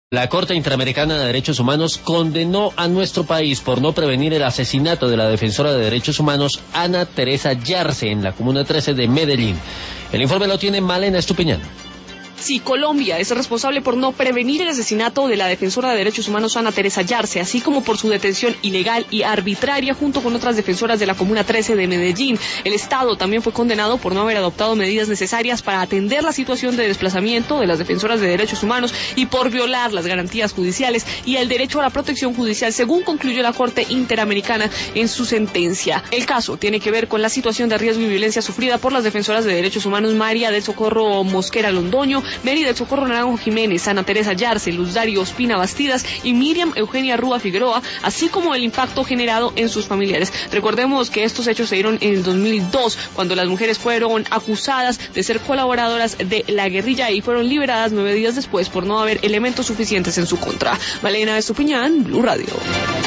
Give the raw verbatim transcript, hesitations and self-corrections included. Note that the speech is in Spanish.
La Corte Interamericana de Derechos Humanos condenó a nuestro país por no prevenir el asesinato de la defensora de derechos humanos Ana Teresa Yarse en la Comuna trece de Medellín. El informe lo tiene Malena Estupiñán. Sí, Colombia es responsable por no prevenir el asesinato de la defensora de derechos humanos Ana Teresa Yarse, así como por su detención ilegal y arbitraria junto con otras defensoras de la Comuna trece de Medellín. El Estado también fue condenado por no haber adoptado medidas necesarias para atender la situación de desplazamiento de las defensoras de derechos humanos y por violar las garantías judiciales y el derecho a la protección judicial, según concluyó la Corte Interamericana en su sentencia. El caso tiene que ver con la situación de riesgo y violencia sufrida por las defensoras de derechos humanos María del Socorro Mosquera Londoño, Mary del Socorro Naranjo Jiménez, Ana Teresa Yarse, Luz Dario Ospina Bastidas y Miriam Eugenia Rúa Figueroa, así como el impacto generado en sus familiares. Recordemos que estos hechos se dieron en el dos mil dos, cuando las mujeres fueron acusadas de ser colaboradoras de la guerrilla y fueron liberadas nueve días después por no haber elementos suficientes en su contra. Malena Estupiñán, Blue Radio.